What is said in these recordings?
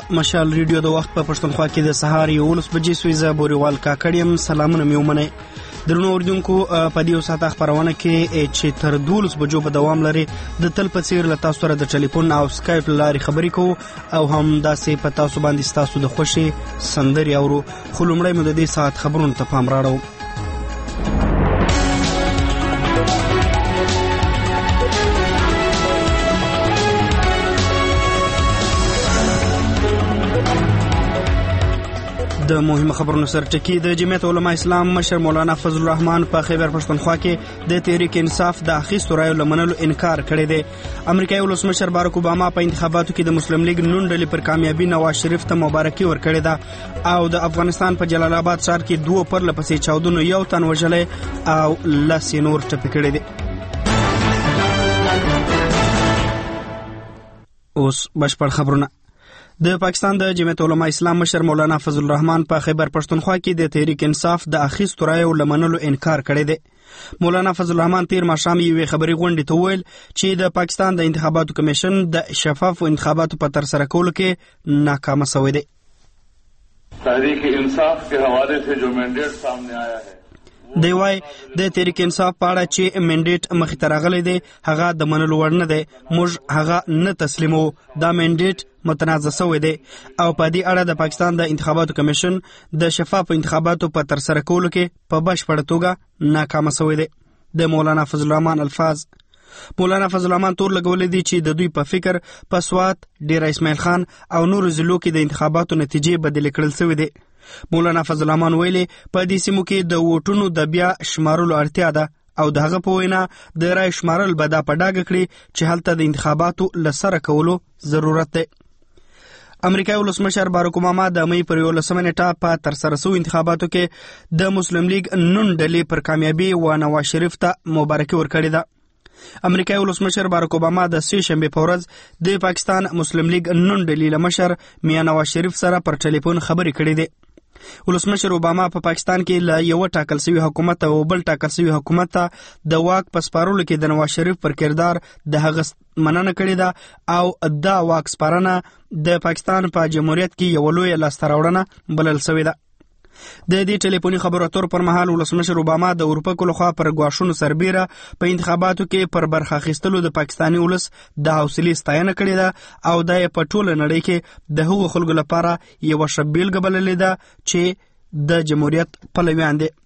مشال ریډیو د وخت په پښتونخوا کې د سهار 11 بجې سویزه بوريوال کاکړیم سلامونه مې ومنئ. درنو اوریدونکو په دې ساعت خبرونه کې چې تر 12 بجو په دوام لري د تل په څیر له تاسو سره د ټلیفون او سکایپ لاري خبرې کوو او هم داسې په تاسو باندې تاسو د خوشي سندري اورو. خو لومړی مو د دې ساعت خبرونو ته پام راړو. د مهمه خبرونو سرټکی د جمعیت علماء اسلام مشر مولانا فضل الرحمن په خیبر پښتونخوا کې د تحریک انصاف د اخیستو رایو لمنلو انکار کړی دی. امریکایي ولسمشر بارک اوباما په انتخاباتو کې د مسلم لیگ نون ډلې پر کامیابی نواز شریف ته مبارکي ورکړې ده او د افغانستان په جلال آباد ښار کې 2 پرلپسې چاودنو یو تن وژلې او 10 نور ټپي کړي دي. اوس بشپړ خبرونه. د پاکستان د جمعیت علماء اسلام مشر مولانا فضل الرحمن په خیبر پښتونخوا کې د تحریک انصاف د اخیستو رایو لمنلو انکار کړی دی. مولانا فضل الرحمن تیر ماښام یوې خبري غونډې ته وویل چې د پاکستان د انتخاباتو کمیشن د شفافو انتخاباتو په ترسره کولو کې ناکام شوی دی. تحریک انصاف کے حوالے سے جو مینډیټ سامنے آیا ہے دی وای د تحریک انصاف په اړه چې منډیټ مخې ته راغلی دی هغه د منلو وړ نه دی. موږ هغه نه تسلیمو. دا منډیټ متنازع شوی دی او په دې اړه د پاکستان د انتخاباتو کمیشن د شفاف انتخاباتو په ترسره کولو کې په بشپړه توګه ناکام شوی دی. د مولانا فضل الرحمن الفاظ. مولانا فضل الرحمن تور لګولې دي چې د دوی په فکر په سوات ډیر اسماعیل خان او نور ضلعو کې د انتخاباتو نتیجې بدل کړل شوې دي. مولانا فضل الرحمن ویلي په دې سیمو کې د ووټونو د بیا شمارلو اړتیا ده او دغه په وینا د رای شمارل به دا په ډاګه کړي چې هلته د انتخاباتو لسره کولو ضرورت دی. امریکایي ولسمشر بارک اوباما د مې پر 11 نیټه په ترسره شوو انتخاباتو کې د مسلم لیگ نون ډلې پر کامیابی و نواز شریف ته مبارکي ورکړې ده. امریکایي ولسمشر بارک اوباما د سې شنبه په ورځ د پاکستان مسلم لیگ نون ډلې له مشر میاں نواز شریف سره پر ټلیفون خبرې کړې دي. ولسمشر اوباما په پاکستان کې له یو ټاکل شوی حکومت او بل ټاکل شوی حکومت ته د واک په سپارلو کې د نواز شریف پر کردار د هغه مننه کړې ده او دا واک سپارنه د پاکستان په جمهوریت کې یو لوی لاسته راوړنه بلل شوې ده. د دې ټلیفوني خبرو اترو پر مهال ولسمشر اوباما د اروپا لخوا پر غواښونو سربیره په انتخاباتو کې پر برخه اخیستلو د پاکستاني ولس د حوصلې ستاینه کړې ده او د په ټوله نړۍ کې د هغو خلکو لپاره یو ښه بیلګه بللې ده چې د جمهوریت پلویان دي.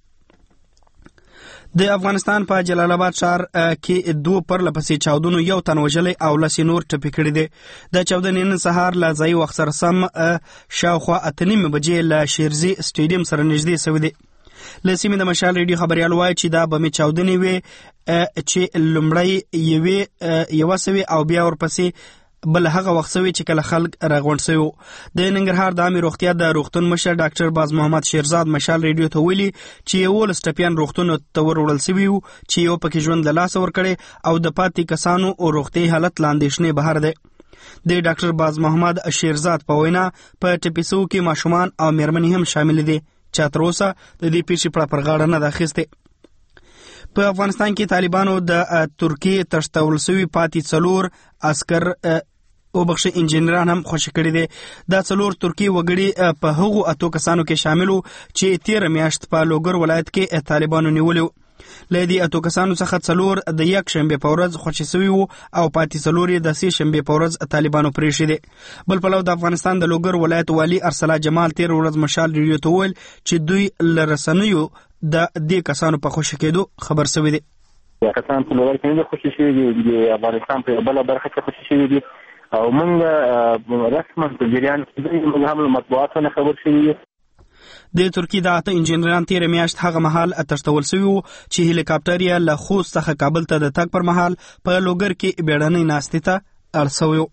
د افغانستان په جلال آباد ښار کې 2 پرلپسې چاودنو یو تن وژلې او 10 نور ټپي کړي دي. د چاودنې نن سهار له ځایي وخت سره سم شاوخوا 8:30 بجې له شیرزي سټیډیم سره نږدې شوې دي. له سیمې د مشال ریډیو خبريال وایي چې دا بمې چاودنې وې چې لومړی یوه سوي او بیا ورپسې بل هغه وخت سوي چې کله خلک راغونډ شوي. د ننګرهار د عامې روغتیا د روغتون مشر ډاکټر باز محمد شیرزاد مشال ریډیو ته ویلي چې 11 ټپیان روغتون ته وروړل شوي وو چې یو پکې ژوند له لاسه ورکړی او د پاتې کسانو او روغتي حالت لا اندېښنې بهر دی. د ډاکټر باز محمد شیرزاد په وینا په ټپي شوو کې ماشومان او میرمنې هم شامل دي چې تر اوسه د دې پیښې پر غاړه نه ده اخیستې. په افغانستان کې طالبانو د ترکیې تښتول شوي پاتې 4 عسکر او بخښه انجنیران هم خوشی کړي دي. دا 4 ترکی وګړي په هغو 8 کسانو کې شاملو چې 13 میاشت په لوګر ولایت کې طالبانو نیولیو. له دې 8 کسانو څخه 4 د یک شنبه په ورځ خوشی شوي وو او پاتې 4 د سې شنبه په ورځ طالبانو پریښي دي. بل پلو د افغانستان د لوګر ولایت والی ارسلا جمال 13 ورځ مشال ریډیو ته ویل چې دوی لرسنیو د دې کسانو په خوشی کېدو خبر شوی دي. کسان په لوګر کې خوشی شوي دي، د افغانستان په بل برخه کې خوشی شوي دي او موږ رسما په جریان کې موږ هم مطبوعاتو نه خبر شوي یو. د ترکیې د 8 انجنیران 13 میاشت هغه مهال تښتول شوي وو چې هلیکاپټر یې له خوست څخه کابل ته د تګ پر مهال په لوګر کې بیړنۍ ناستې ته اړ شوی.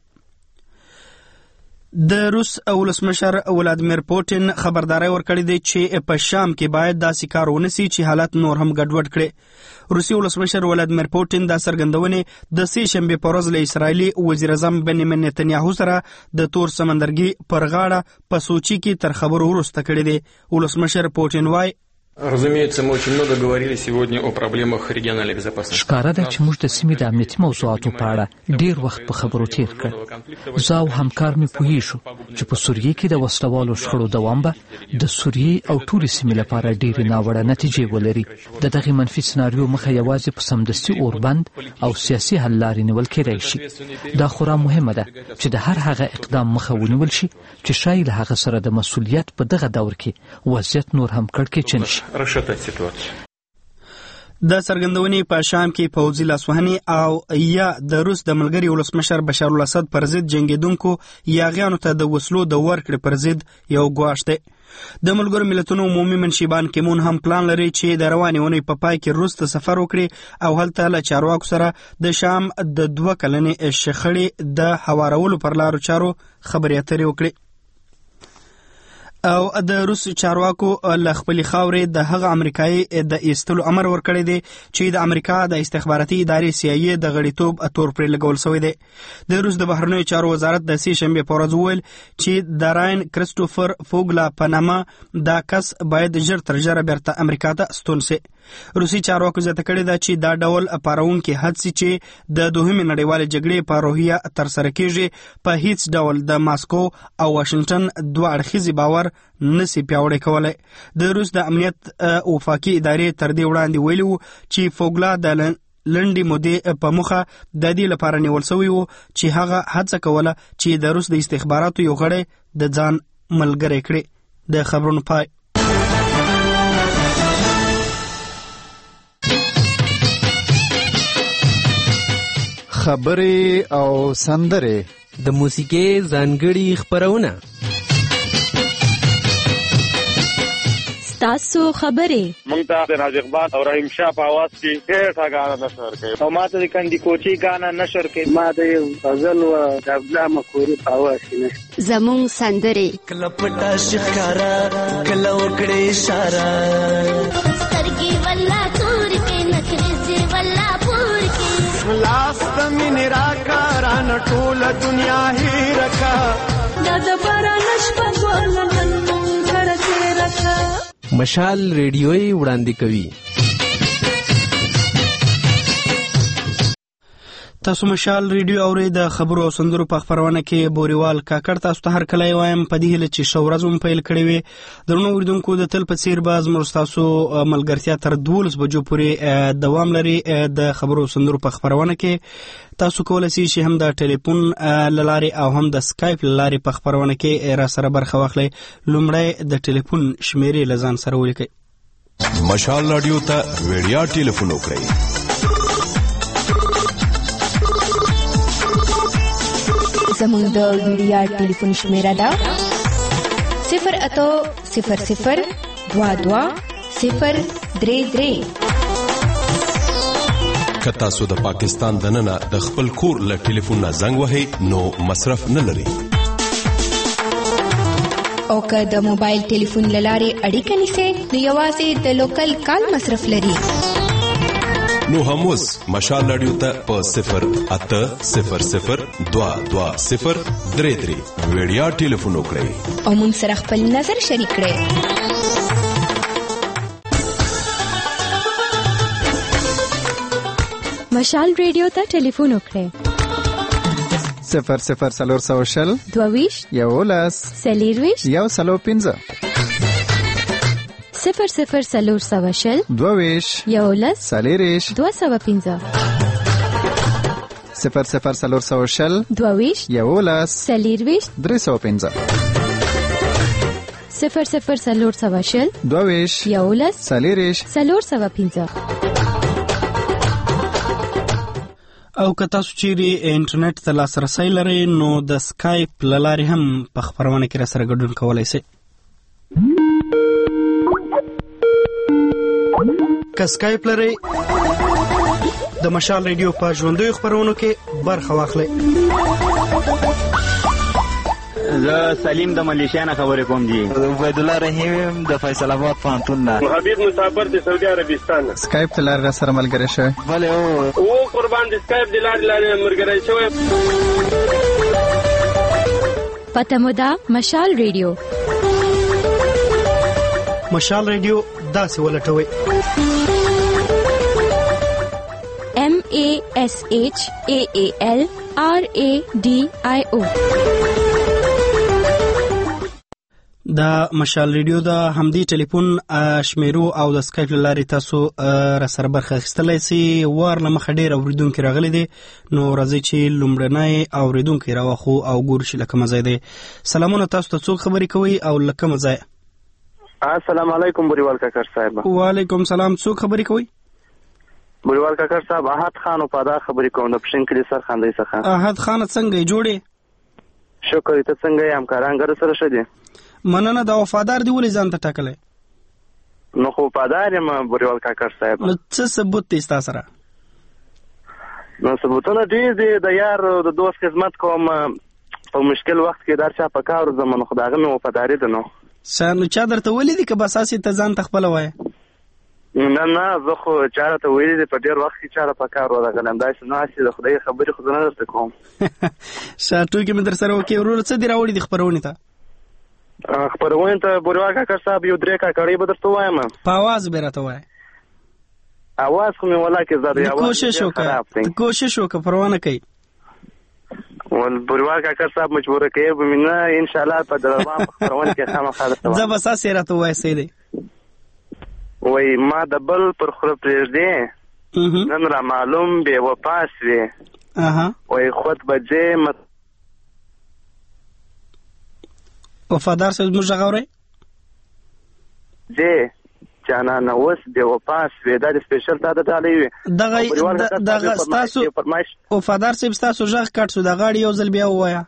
د روس ولسمشر ولادیمیر پوتین خبرداري ورکړې ده چې په شام کې باید داسې کار ونشي چې حالت نور هم ګډوډ کړي. روسي ولسمشر ولادیمیر پوتین دا څرګندونې د سې شنبه په ورځ له اسرایلی وزیر اعظم بنیامین نتنیاهو سره د تور سمندرګي پر غاړه په سوچي کې تر خبرو وروسته کړې ده. ولسمشر پوتین وایي Разумеется, мы очень много говорили сегодня о проблемах региональной безопасности. ښکاره ده چې موږ د سیمې د امنیتي موضوعاتو په اړه ډیر وخت په خبرو تیر کړ. زه او همکار مې پوهیږو چې په سوریې کې د وسلوالو شخړو دوام به د سوریې او ټولې سیمې لپاره ډېرې ناوړه نتیجې ولري. د دغې منفي سناریو مخه یوازې په سمدستي اوربند او سیاسي حل لارې نیول کېدای شي. دا خورا مهمه ده چې د هر هغه اقدام مخه ونیول شي چې ښایي له هغه سره د مسؤلیت په دغه دور کې وضعیت نور هم کړکېچن شي. د څرګندونې په شام کې پوځي لاسوهنې او یا د روس د ملګري ولسمشر بشار الاسد پر ضد جنګېدونکو یاغیانو ته د وسلو د ورکړې پر ضد یو ګواښ دی. د ملګرو ملتونو عمومي منشي بان کیمون هم پلان لري چې د روانې اونۍ په پای کې روس ته سفر وکړي او هلته له چارواکو سره د شام د 2 کلنې شخړې د هوارولو پر لارو چارو خبرې اترې وکړي. او د روس چارواکو له خپلې خاورې د هغه امریکایي د ایستلو امر ورکړی دی چې د امریکا د استخباراتي ادارې CIA د غړیتوب تور پرې لګول شوی دی. د روس د بهرنیو چارو وزارت د سې شنبې په ورځ وویل چې د راین کریسټوفر فوګلا په نامه دا کس باید ژر تر ژره بیرته امریکا ته ستون شي. روسي چارواکو زیاته کړې ده چې دا ډول پاروونکي هڅې چې د دوهمې نړیوالې جګړې په روحیه ترسره کېږي په هیڅ ډول د ماسکو او واشنگټن 2 اړخیزې باور نسی پیاوړی کولی. د روس د امنیت وفاقي ادارې تر دې وړاندې ویلي وو چې فوګلا د لنډې مودې په موخه د دې لپاره نیول شوی وو چې هغه هڅه کوله چې د روس د استخباراتو یو غړی د ځان ملګری کړي. د خبرونو پای. خبرې او سندرې د موسیقۍ ځانګړي خبرونه تاسو خبرې مونږ ته د ناز اقبال او رحیم شاه په आवाज کې ډېر غاڼه نشر کوي او ماته د کندي کوچي غاڼه نشر کوي. ما د غزل او عبدالله مخوري په आवाज کې نه زمون سندرې کله پټا شکارا کله وکړې اشاره سترګي والله تور کې نخري سي والله پور کې لاس تمن راکاران ټول دنیا هي رکا د بارانش په ولنن کرته رکا. مشال ریډیوي وړاندې کوي. تاسو مشال ریډیو اورئ. د خبرو او سندرو په خبرونه کې بوريوال کاکړ تاسو ته هر کله وایم په دې هله چې شو ورځم پیل کړی وي. درنو اوریدونکو د تل په څیر باز موږ تاسو ملګرتیا تر 12 بجو پورې دوام لري. د خبرو او سندرو په خبرونه کې تاسو کولای شئ چې هم د ټلیفون لارې او هم د سکایپ لارې په خبرونه کې را سره برخه واخلئ. لومړی د ټلیفون شمیرې لزان سره ولیکئ. مشال رادیو ته ویډیا ټلیفون وکړئ. زموږ د ویډیا ټلیفون شمیره ده 0800022 که تاسو د پاکستان دننه د خپل کور له ټلیفون نه زنګ وهئ نو مصرف نه لري. او که د موبایل ټلیفون لارې اړیکه نیسئ نو یوازې د لوکل کال مصرف لري. نو هم اوس مشال رادیو ته په 080002203 ویډیا ټلیفون وکړئ او موږ سره خپل نظر شریک کړئ. مشال ریډیو ته ټلیفون وکړئ 00400 22 11 سلیرویش 105 00400 22 11 سلیریش 205 00400 22 11 سلیرویش 305 00400 22 11 سلیریش 305. او که تاسو چیرې انټرنیټ ته لاسرسی لرئ نو د سکایپ له لارې هم په خبرونه کې راسره ګډون کولی شئ. که سکایپ لرئ د مشال ریډیو په ژوندیو خبرونو کې برخه واخلئ. زه سلیم د ملیشیا نه خبرې کوم دي. عبید الله رحیم د فیصل آباد پوهنتون نه. حبیب مسافر د سعودي عربستان. سکایپ ته لار سره ملګری شوی. بله او قربان د سکایپ د لارې ملګری شوی. پته مو ده مشال ریډیو. مشال ریډیو داسې ولټوئ. MASHAALRADIO. د مشال ریډیو د همدې ټلیفون شمیرو او د سکایپ له لارې تاسو را سره برخه اخیستلی سي. وار له مخه ډېر اورېدونکي راغلي دي، نو راځئ چې لومړنی اورېدونکی راواخلو او ګورو چې له کومه ځای دی. سلامونه، تاسو ته څوک خبرې کوئ او له کومه ځای؟ السلام علیکم بریوال کاکړ صاحب. وعلیکم سلام. څوک خبرې کوئ؟ بریوال کاکړ صاحب احد خان او پادا خبرې کوم د پښین کلی سر خاندې څخه. احد خان څنګه جوړې؟ شکر، ته څنګه یې؟ همکاران ګر سره شه دي؟ مننه. دا وفادار دی ولې ځان ته ټاکلی؟ نو خو وفادار یم بریوال کاکړ صاحب. نو څه ثبوت دی ستا سره؟ نو ثبوتونه ډېر دي. د یار د دوست خدمت کوم په مشکل وخت کې دا چا په کار زمونږ خو د هغه مې وفاداري ده. نو نو چا درته ویلي دي که بس هسې ته ځان ته خپله وایې؟ نه زه خو چا راته ویلي دي په ډېر وخت کې چا په کار ورغلم. داسې نه هسې د خدای خبرې خو زه نه درته کوم. ښه، ټوکې مې در سره وکړې. وروره څه دې راوړي دي خپرونې ته؟ خپرونې ته بریوال کاکړ صاحب یو 3 کاکړۍ به درته وایم. په اواز به راته وایې. اواز خو مې ولا کې زده. کوشش وکړه پروا نه کوي. بریوال کاکړ صاحب مجبوره کوي به مې نه انشاءالله په دروان په خپرونه کې خامخا درته وایم. زه بس هسې راته ووایه څه دی. وای ما د بل پر خوله پرېږدې نن را معلوم بې وفا سوې. وای خود بجې وفادار صاحب زموږ غږ اورئ؟ جې جانانه اوس بې وفا سوې. دا د سپیشل تا د ډالۍ وي. دغه ستاسو وفادار صاحب ستاسو غږ کټ شو، د غاړې یو ځل بیا ووایه.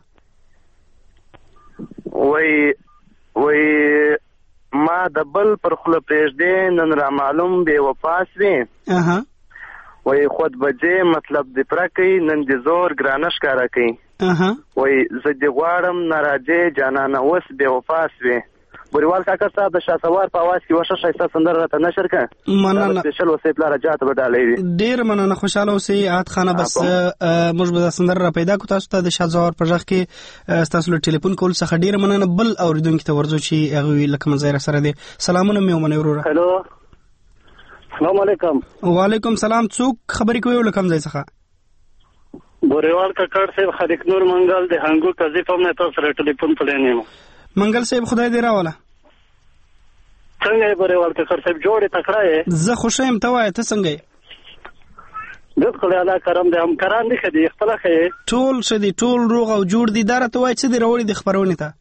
وای ما د بل پر خوله پرېږدې نن را معلوم بې وفا سوې. وای خود بجې مطلب دې پوره کوي نن دې زور ګرانه ښکاره کوي. وای زه دې غواړم نه راځې جانانه اوس بې وفا سوې. بریوال کاکړ صاحب د شاسوار په اواز کې وشه ښایسته سندره راته نشر کړه. مننه. سپیشل وسې پلاره جاته به ډالۍ وي. ډېر مننه، خوشحاله اوسئ احد خانه. بس موږ به دا سندره را پیدا کړو تاسو ته د شاسوار په غږ کې. ستاسو له ټلیفون کول څخه ډېره مننه. بل اورېدونکي ته ورځو چې هغوی له کومه ځای را سره دی. سلامونه مې ومنئ وروره. هلو، السلام علیکم. وعلیکم سلام. څوک خبرې کوي او له کوم ځای څخه؟ بریوال کاکړ صاحب خالق نور منګل د هنګو قضیې په مې تاسو سره ټلیفون پلان یم. منګل صاحب خدای دې راوله. څنګه یې بریوال کاکړ صاحب؟ جوړې تکړه یې؟ زه خوښه یم، ته وایه ته څنګه یې؟ بالکل الله کرم دی. همکاران دي ښه دي؟ خپله ښه یې؟ ټول ښه دي، ټول روغ او جوړ دي. دا راته وایه څه دې راوړي دي خپرونې ته؟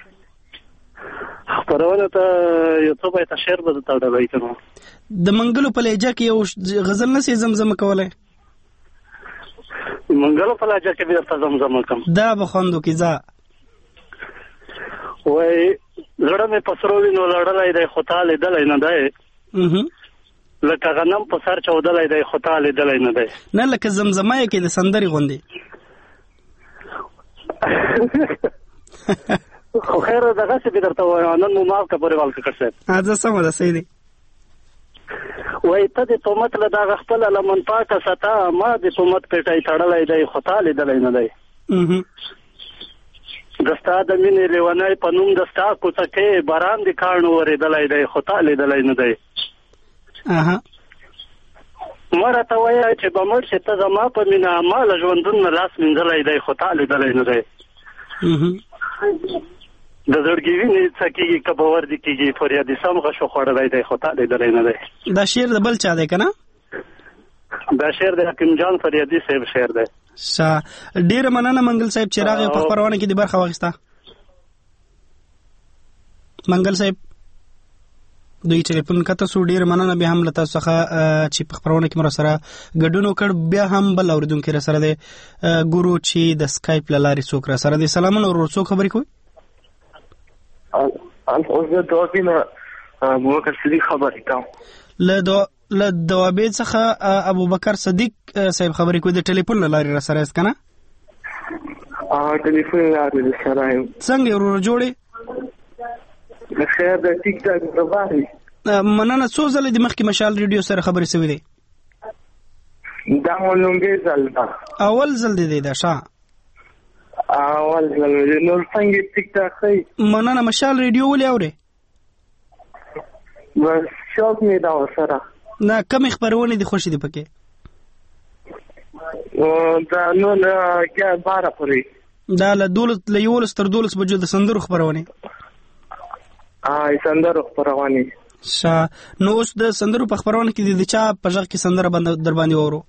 خپرونه ته یو څه باید شعر به درته ډالۍ کړم. د منګلو په لهجه کې یو غزل نسې زمزمه کولی؟ منګلو په لهجه کې به درته زمزمه کړم. دا به خوند وکړي. ځه. وایي زړه مې په سرو وینو لړلی دی خو تا لیدلی نه دی. لکه غنم په سر چودلی دی خو تا لیدلی نه دی. نه لکه زمزمه یې کې د سندرې غوندې. خو خیر دغسې به درته وایم. نن مو معاف کړه بریوال کاکړ صاحب. زه سمه ده، صحیح دی. وایي ته د تهمت له دغه خپله لمن پاکه ستا، ما د تهمت پیټی تړلی دی خو تا لیدلی نه دی. د ستا د مینې لیونی په نوم د ستا کوڅه کې باران د کاڼو ورېدلی دی خو تا لیدلی نه دی. ما راته وایه چې به مړ شې ته زما په مینه، ما له ژوندون نه لاس مینځلی دی خو تا لیدلی نه دی. د زړګي وینې څکېږي که باور دې کېږي فریادي سم غشو خوړلی دی خو تا لیدلی نه دی. دا شعر د بل چا دی که نه؟ دا شعر د حکیم جان فریادي صاحب شعر دی. ډېره مننه منګل صاحب چې راغی په خپرونه کې دې برخه واخیسته. منګل صاحب دوی ټلیفون کته سو. ډېره مننه بیا هم له تاسو څخه چې په خپرونه کې مو را سره ګډون وکړ. بیا هم بل اورېدونکی را سره دی. ګورو چې د سکایپ له لارې څوک را سره دی. سلامونه ورور، څوک خبرې کوي؟ زه دوابي نه ابوبکر صدیق خبرې کوم. له دوابې څخه ابوبکر صدیق صاحب خبرې کوي. د ټلیفون له لارې را سره یاست که نه؟ ټلیفون له لارې را سره یم. څنګه وروره جوړې؟ خیر د ټیک ټاک دبارې. مننه. څو ځله د مخکې مشال ریډیو سره خبرې شوې دی؟ دا مو لومړی ځل ده. اول ځل دی دا؟ ښه اول ځل دی. نور څنګه ټیک ټاک ښه؟ مننه. مشال ریډیو ولې اورې؟ بس شوق مې دا ورسره. نه کومې خپرونې دي خوښې دي پکې؟ دا نو 12 پورې. دا له 11 تر 12 بجو د سندرو خپرونې. سندرو خپرونې. نو اوس د سندرو په خپرونه کې د چا په ژغ کې سندره در باندې وورو؟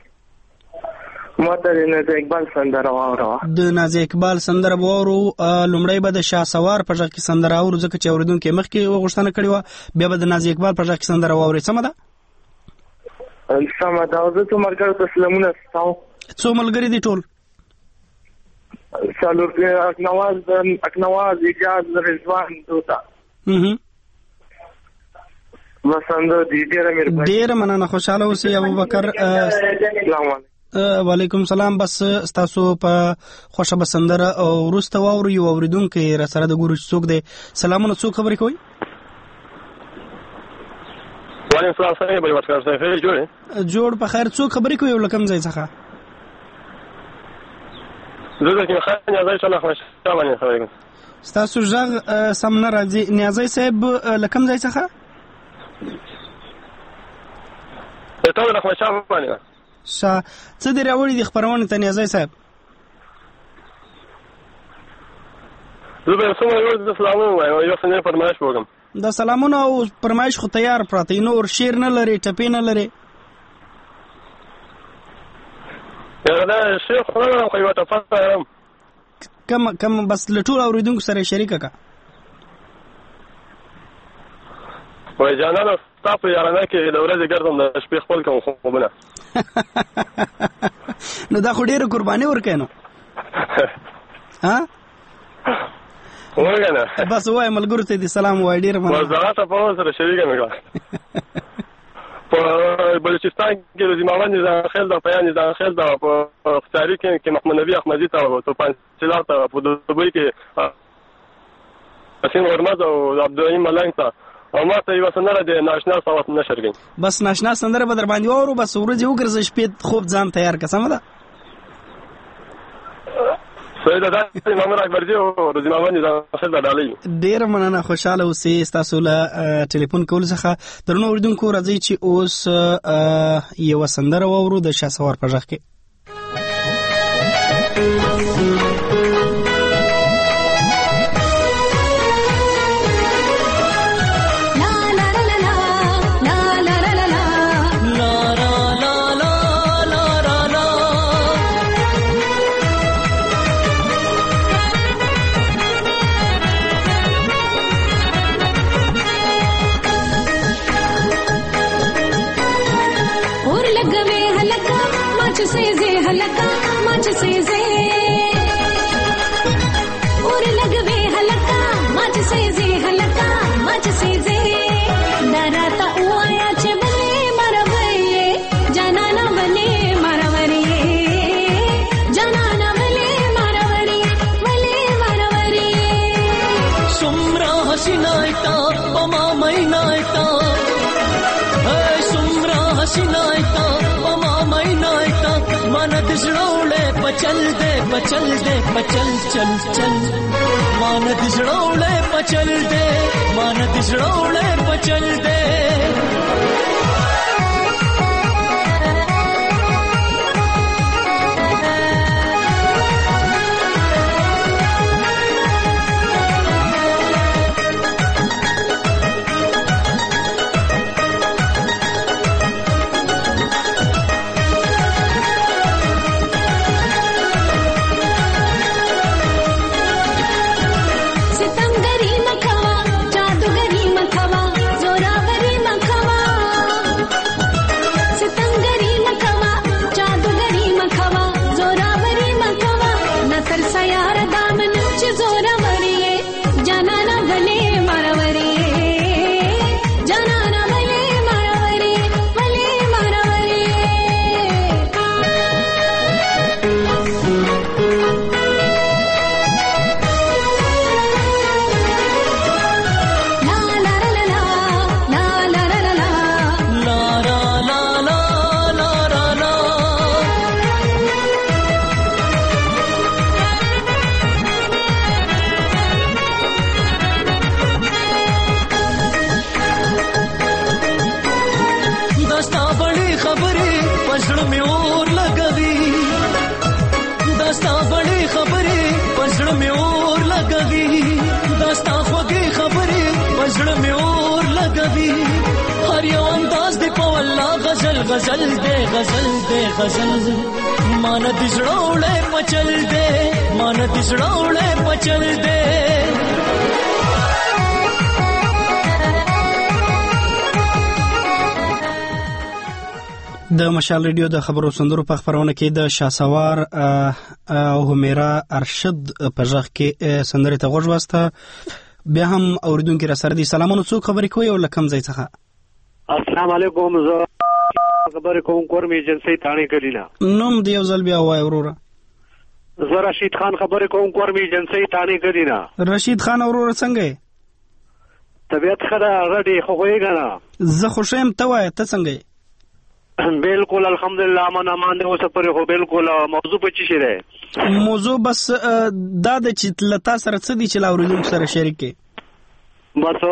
ما ته د نازي اقبال سندره واورو. د نازي اقبال سندره وورو. لومړی به د شاه سوار په ژغ کې سندره اورو ځکه چې اوریدونکو مخکې غوښتنه کړې و، بیا به د نازي اقبال په ژغ کې سندره واوري. سمه ده؟ سمه ده. زه ته مرګرو ته سلامونه ستاو. څو ملګري دي ټول؟ څلور. اکنواز اجاز رضوان دوتا. مسند دي ډېر مننه. خوشاله اوسئ ابوبکر. وعلیکم سلام. بس تاسو په خوشا بسندره او ورسته واورو یو اوریدونکو را سره د ګورو څوک دی. سلامونه. څوک خبرې کوي؟ وعلیکم السلام. څنګه به وټکر څنګه جوړ په خیر. څوک خبرې کوي ولکم ځای څخه؟ زه د خان ځای څخه خبرې کوم. تاسو ژغ سم نه راځي. نیازی صاحب لکم ځای څخه؟ ته د خپل شاو باندې څه دی راوړي د خبرونه ته نیازی صاحب؟ زه به سمه یو د سلامونه وایم. یو څنګه فرمایش وکم. د سلامونه او فرمایش خو تیار پراته. نور شعر نه لري، ټپې نه لري. یا دا شیخ خو یو تفاهم کم بس لټول اوریدونکو سره شریک کا. وای جانانه تاسو یارانه کې د ورځې ګرځم د شپې خپل کوم خوبونه. نو دا خو ډیره قرباني ورکې نو. ها وګنه بس وای ملګرو ته دې سلام وای. ډیره مننه. وزارت په سره شریک مې کړه. په بلوچستان کې د زموږ نظام خل د پیان نظام خل د اختیاري کې محمد نبی احمدي ته تو پنځلات په دوبۍ کې اسیم ورمز او عبدالرحیم ملنګ ته او ما ته یو سندره د ناشنا صوت نشر کړي. بس ناشنا سندره به در باندې وورو. بس ورځې وګرځي شپې خوب ځان تیار کا. سمه ده؟ سید دا امام اکبرجی او زموږ نظام خل د ډالۍ. ډیر مننه. خوشاله اوسئ. تاسو له ټلیفون کول څخه درنو اوریدونکو راځي چې اوس یو سندره وورو د شاه سوار په ژغ کې. चल दे पचल दे पचल चल चल मान दिजड़ोले पचल दे मान दिजड़ोले पचल दे सितमगरी मखवा जादूगरी मखवा जोरावर غزل دے غزل دے غزل مان دزړوړې پچل دے مان دزړوړې پچل دے د مشال ریډیو د خبرو سندرو په خبرونه کې د شاسوار او همیرا ارشد په ځخ کې سندره ته غوږ واسطه بیا هم اوریدونکو را سره دي. سلامونه، څوک خبرې کوي او لکم ځای څخه؟ السلام علیکم، زه خبرې کوم کورم ایجنسی تانه کلینا. نوم دی یو ځل بیا وای وروره. زه رشید خان خبرې کوم کورم ایجنسی تانه کلینا. رشید خان وروره څنګه؟ طبیعت خدا غړي خو خوېګا نه. زه خوشم ته وای ته څنګه؟ بالکل الحمدلله من امان دی اوس پر خو بالکل موضوع په چی شره موضوع بس دا د چې لتا سره څه دي چې لاوریدونکو سره شریک کې بس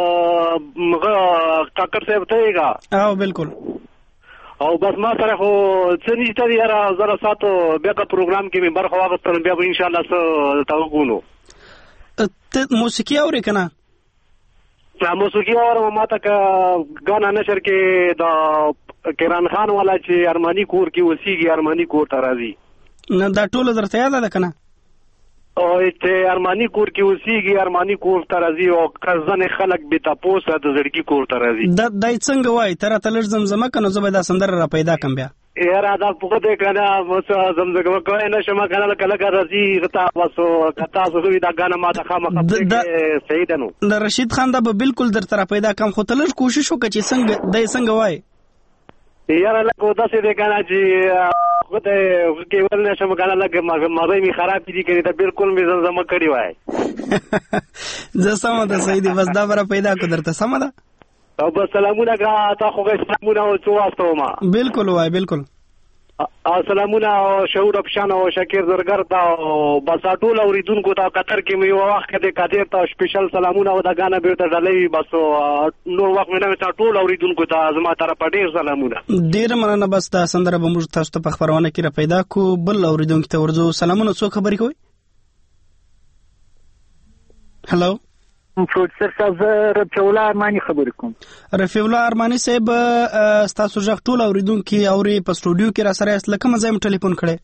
کاکر صاحب ته او بالکل او بس ما سره خو څه نشته یاره زره ساتو بیا کا پروګرام کې مې برخه واغستل بیا به ان شاء الله څه تاوګونو ته موسیقي اورې کنه؟ موسیقي اورم ما ته غانا نشر کې دا کران خان والا چې ارمانی کور کې وسیږي ارمانی کور ته راځي نه دا ټول درته یاد ده کنه؟ او چې ارمانی کور کې وسیږي ارمانی کور ته راځي او کزن خلک به تاسو د زړګي کور ته راځي دا دای څنګه وای تر تل زمزمه کنه زه به دا سندره را پیدا کم بیا یاره دا پوهه دې کنه مو زمزمه کوي نه شمه کنه کله راځي غتا واسو کتا سو دا غانه ما ته خامخ صحیح ده نو رشید خان دا به بالکل در تر پیدا کم خو تل کوشش وکړي چې څنګه دای څنګه وای یاره لکه داسې دی کنه چې خو ته کېول نشم کنه لکه مزه می خراب دي کړي ته بالکل می زمزمه کړی وای زه سم ده صحیح دی بس دا بر پیدا کو درته سم ده او بس سلامونه کا تا خو سلامونه او څو واسطه ما بالکل وای بالکل سلامونه او شعور افشان او شکر زرګر تا بس ټول اوریدونکو ته قطر کې مې یو وخت کې قادر ته سپیشل سلامونه او دا غانه بیرته ډلې بس نو وخت مې نه ټول اوریدونکو ته زما طرف ډیر سلامونه ډیر مننه. بس دا سندره به موږ تاسو ته په خبرونه کې را پیدا کو بل اوریدونکو ته ورځو. سلامونه، څوک خبرې کوي؟ هلو پروډوسر صاحب، رفیع الله ارمانی خبرې کوم. رفیع الله ارمانی صاحب تاسو ځخ ټول اوریدونکو اوري په سټوډیو کې را سره اسله کوم ځای ټلیفون کړي؟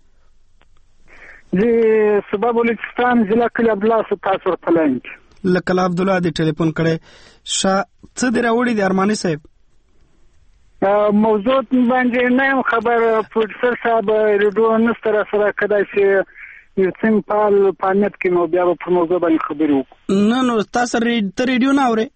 زه سبا بلوچستان ضلع کلی عبد الله تاسو پلان لکه عبد الله دې ټلیفون کړي څه دی راوړي د ارمانی صاحب موضوع باندې نه خبر پروډوسر صاحب ریډیو نستر سره کدا چې یو څنګه په پانت کې نو بیا په موضوع باندې خبرې وکړو. نه تاسو ریډیو نه اورئ؟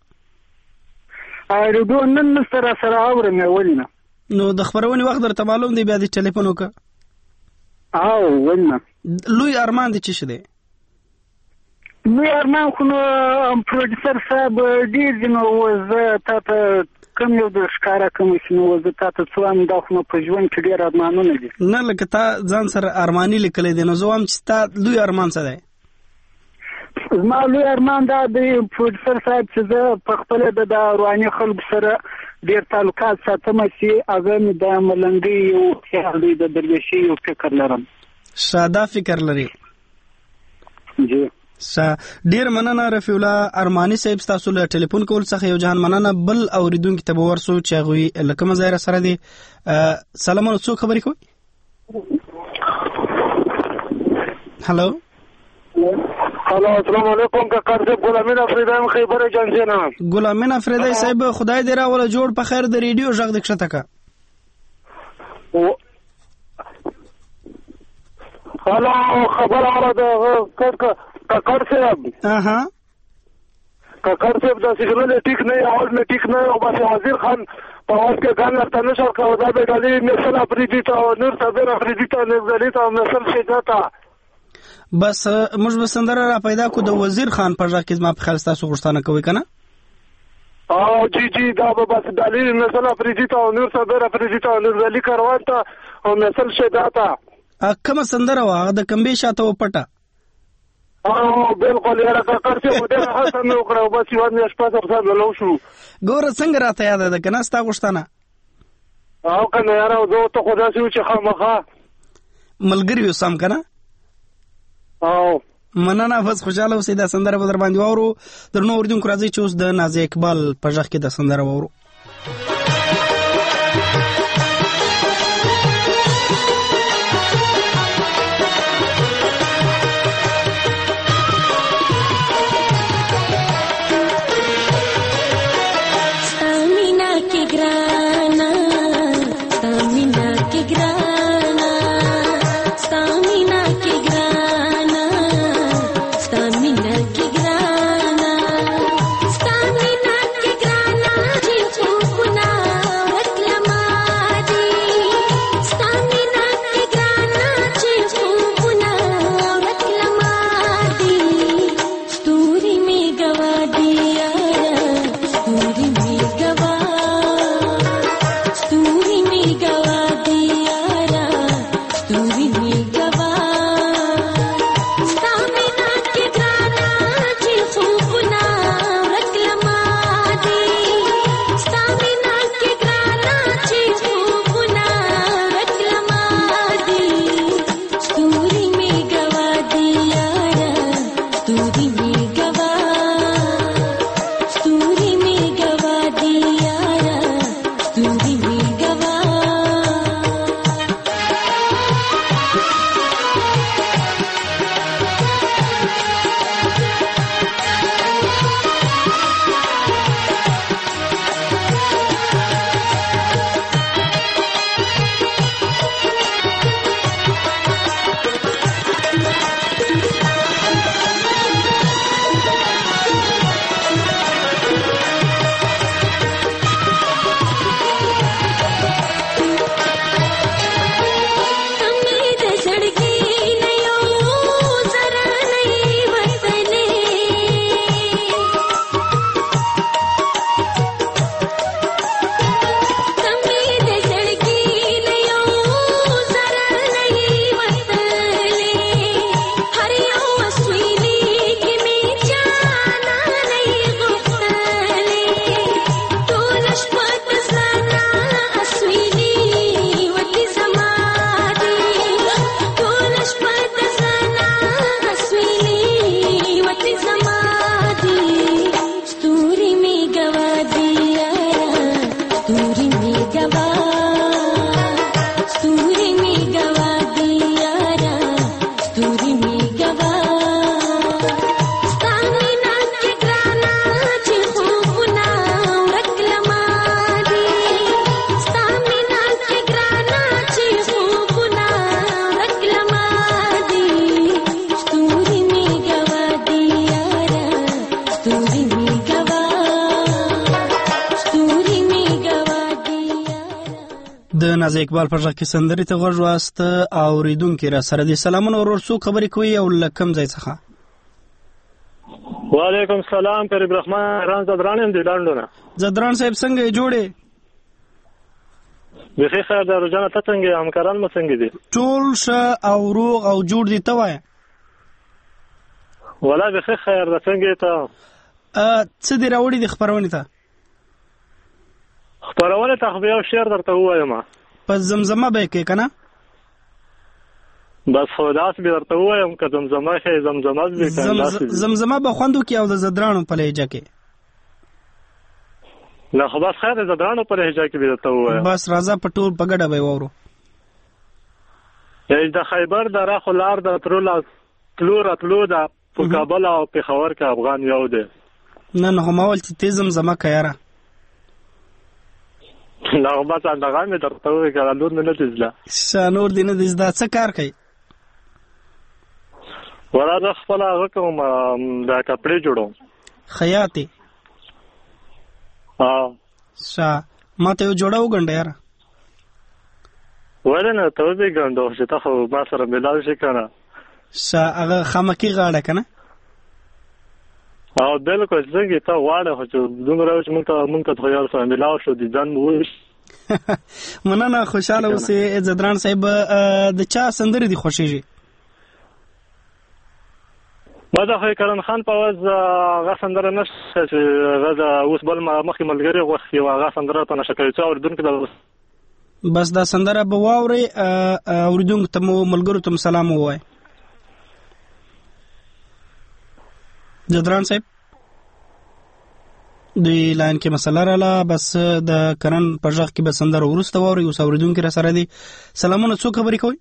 ریډیو نن نستر سره اورم ولنه نو د خبرونې وخت درته معلوم دی بیا د ټلیفون وکړه او ولنه لوی ارمان دې څه دی؟ لوی ارمان خو نو پروډوسر صاحب ډیر نو وزه تاسو کوم یو د ښکارا کوم چې نو وزه تاسو څوام دا خو په ژوند کې ډیر ارمانونه دي. نه لکه تا ځان سره ارمانی لیکلې دي نو زوام چې تا لوی ارمان څه دی؟ زما لوی ارمان دا دی پروډوسر صاحب چې زه په خپل د رواني خلکو سره ډیر تعلقات ساتم چې هغه مې د ملنګي یو خیال دی د درویشي یو فکر لرم. ساده فکر لري؟ جی ډیر مننه رفیع الله ارمانی صاحب، تاسو له ټلیفون کول څخه یو جهان مننه. بل اوریدونکو ته ورسو چې غوي لکه مزایره سره دي. سلامونه، څوک خبرې کوي؟ هلو السلام علیکم کاکر صاحب، غلامین افریدی خیبر ایجنسی نه. غلامین افریدی صاحب خدای دې راوله جوړ په خیر د ریډیو ژغ د کښته کا هلو خبر اوره کاکر صاحب. کاکر صاحب دا سیګنال ټیک نه او نه ټیک نه او بس وزیر خان په واس کې ګان لرته نشو کاوه دا به ډالې مثلا افریدی ته نور صبر افریدی ته نزلی ته مثلا شي تا بس موږ به سندره را پیدا کو د وزیر خان پر ځکه ما په خیال تاسو غوښتنه کوي کنه؟ او جی دا به بس ډالې مثلا افریدی ته نور صبر افریدی ته نزلی کاروان ته او مثلا شي تا کوم سندره وا د کمبې شاته و پټه او بالکل یاره کاکر صاحب ډېر حسن وکړو بس یو نه شپه سره لو شو ګوره څنګه راته یاد ده کنه ستا غوښتنه او کنه یاره زه ته خدا سي چې خامخا ملګری وسم کنه او مننه. بس خوشاله اوسئ. دا سندره به در باندې واورو. درنو اوریدونکو راځي چې اوس د نازي اقبال په ژغ کې د سندره واورو. د نازي اقبال په ژغ کې سندرې ته غوږ واسطه اوریدونکي را سره دي. سلامونه ورور، څوک خبرې کوي او له کوم ځای څخه؟ وعلیکم السلام، پر الرحمن ران زدران یم دی لاندونه. زدران صاحب څنګه یې جوړې؟ بخیر خیر ده روزانه. ته څنګه یې؟ همکاران مو څنګه دي؟ ټول ښه او روغ او جوړ دي. ته وایه والله بخیر خیر ده. څنګه یې ته؟ څه دې راوړي دي خپرونې ته؟ خپرونې ته خو یو شعر درته ووایم. په زمزمه به یې کې که نه؟ بس خو داسې به درته ووایم که زمزمه ښې زمزمه به زمزمه به خوند وکړي او د زدرانو په لهجه کې. نه خو بس خیر د زدرانو په لهجه کې به درته ووایم. بس راځه په ټول په ګډه به یې واورو. د خیبر دره خو لار د تلو راتلو ده، په کابل او پېښور کې افغان یو دی. نه نو ما ول چې ته زمزمه که یاره. نه خو بس همدغه مې درته ووایي که نور مې نه دي زده. ښه نور دې نه دي زده. څه کار کوي؟ ولا زه خپله هغه کوم د کپړې جوړوم. خیاط یې؟ ښه ما ته یو جوړه وګنډه یاره. ولې نه؟ ته وبېګنډو چې ته خو ما سره ملاو شي که نه. ښه هغه خامکي غاړه که نه؟ بلکل څنګه ته غواړې خو چې دومره چې مونږ ته خو یو سره ملاو شو دي ځان مو وویشت. مننه، خوشحاله اوسې زدران صاحب. د چا سندرې دي خوښېږي؟ ما د خو کرن خان په اواز هغه سندره نشته چې هغه د اوس بل مخکې ملګري غوښتي و هغه سندره ته نشه کوي. څو اورېدونکي بس دا سندره به واورئ. اورېدونکو ته مو ملګرو ته م سلام ووایئ. زدران صاحب دوی لاین کې مسله راله. بس د کرن په ژغ کې به سندره وروسته واورئ. اوس اورېدونکي را سره دي. سلامونه، څوک خبرې کوئ؟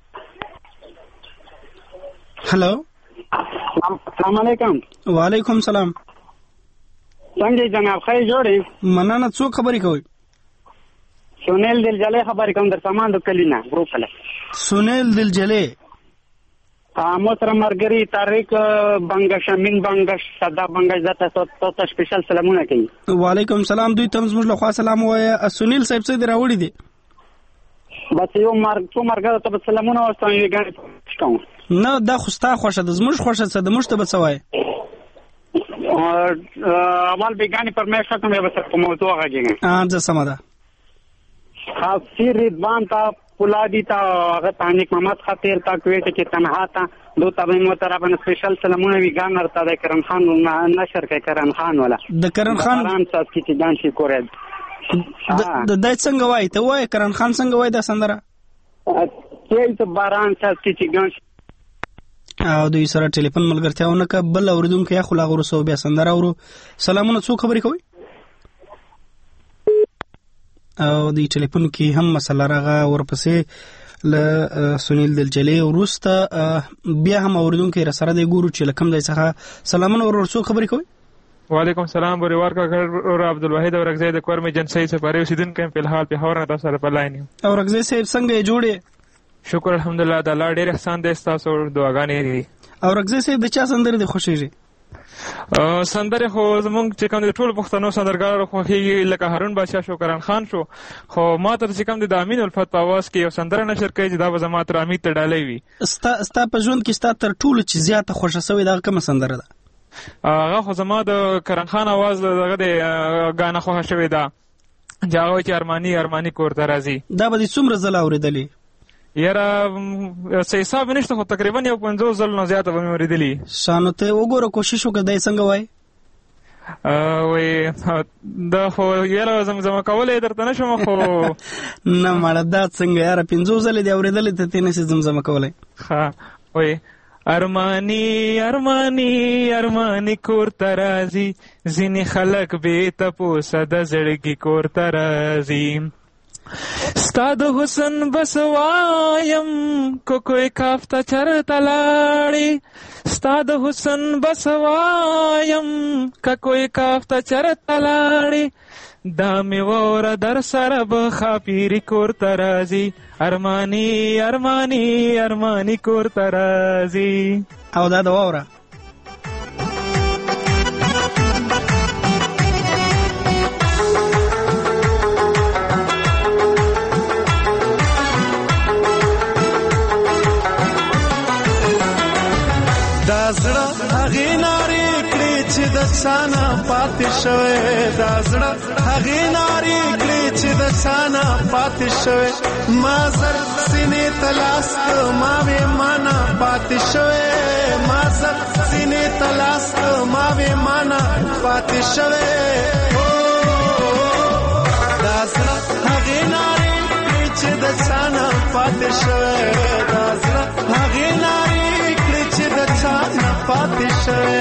هلو، السلام علیکم. وعلیکم سلام. څنګه جناب؟ خیر جوړې؟ مننه، څوک خبرې کوئ؟ سونیل دلجلې خبرې کوم در سامان د کلینا ګروپله. سونیل دلجلې محترم مرګري طارق بنگش امین بنگش صدا بنگش زته تو سپیشل سلامونه کوي. وعلیکم سلام. دوی ته زموږ له خوا سلام وایه. سونیل صاحب څه دې راوړي دي؟ بس یو څو مرګرو ته سلامونه واستوم. نه دا خو ستا خوښه ده، زموږ خوښه څه ده؟ موږ ته به څه وایې؟ اول بیګانې پر مې ښه کوم یا به سر په موضوع غږېږم. زه سمه ده. حافظ رضوان تا پولادی تا هغه تانیک محمد خطیر تا کویټ کې تنها تا دو تابع محترم سپیشل سلامونه ویګانر تا د کرن خان نشر کې کرن خان ولا د کرن خان صاحب کې ځان شي کورې د دای څنګه وای ته وای کرن خان څنګه وای دا سندره ته باران صاحب کې ځان او دوی سره ټلیفون ملګرتیاونه ک بل اوریدونکو یا خلا غورسو بیا سندره اورو. سلامونه، څوک خبرې کوي؟ او دی ټلیفون کې هم مسله راغه ورپسې ل سونیل دلجلې ورسته بیا هم اوریدونکو را سره دی ګورو چې لکم ځای څخه. سلامونه ورور، څوک خبرې کوي؟ وعلیکم السلام. بریوار کا اور عبدالواحد اورغزی د کور میں جنسئی سے پاره اوسیدونکو په الحال په هور نه تاسو په لاین. اورغزی صاحب څنګه جوړې؟ شکر الحمدلله، د الله ډېر احسان دی، تاسو دعاګانې دي. اورغزی صاحب د چا سندره دی خوښیږي؟ سندره خو زمونږ چې کوم د ټول پښتنو سندرګارو خوښیږي، لکه هارون بادشاه شو، کرن خان شو، خو ما ته چې کوم د امین الفت په اواز کې یو سندره نشر کوي چې دا به زما تر امید ته ډالۍ وي. ستا په ژوند کې ستا تر ټولو چې زیاته خوښه سوې دا کومه سندره ده؟ هغه خو زما د کرن خان اواز دغه د غانا خوښه شوې ده چې هغه چې ارمانی کور ته راځي. دا به دې څومره ځله اورېدلې؟ یاره څه حساب نشته، خو تقریبا یو 50 ځل نه زیاته به مې اورېدلي. شانو ته وګوره، کوشش وکړه دی څنګه وای دا خو یاره زمزمه کولی درته نه شم خو نه مړه دا څنګه یاره 50 ځلې دې اورېدلې ته تی نشې زمزمه کولی. ښه وایي ارمانی کور ته راځي، ځینې خلک بې تپوسه د زړګي کور ته راځي. ستا د حسن بس وایم کوی کافته چرته لاړې، ستا د حسن بس وایم کوی کافته چرته لاړې، دا مې وره در سره به خاپیری کور ته راځي، ارمانی کور ته راځي. او دا د واوره دا زړه هغې نارې کړې چې د چانه پاتې شوی ما زر سینې ته لاس ما وې مانا پاتې شوی ما زر سینې ته لاس ما وې مانا پاتې شوی دا زړه هغې نارې کړې چې د چانه پاتې شوی دا زړه هغې نارې کړې چې د چانه پاتې شوی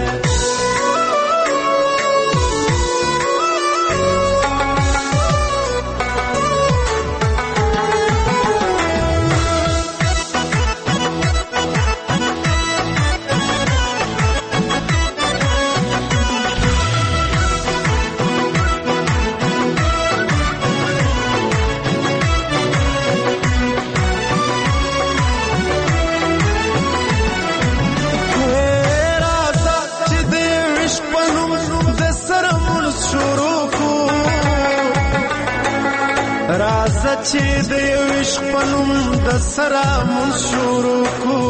چې د یو عشق په نوم د سره مونږ شروع کړو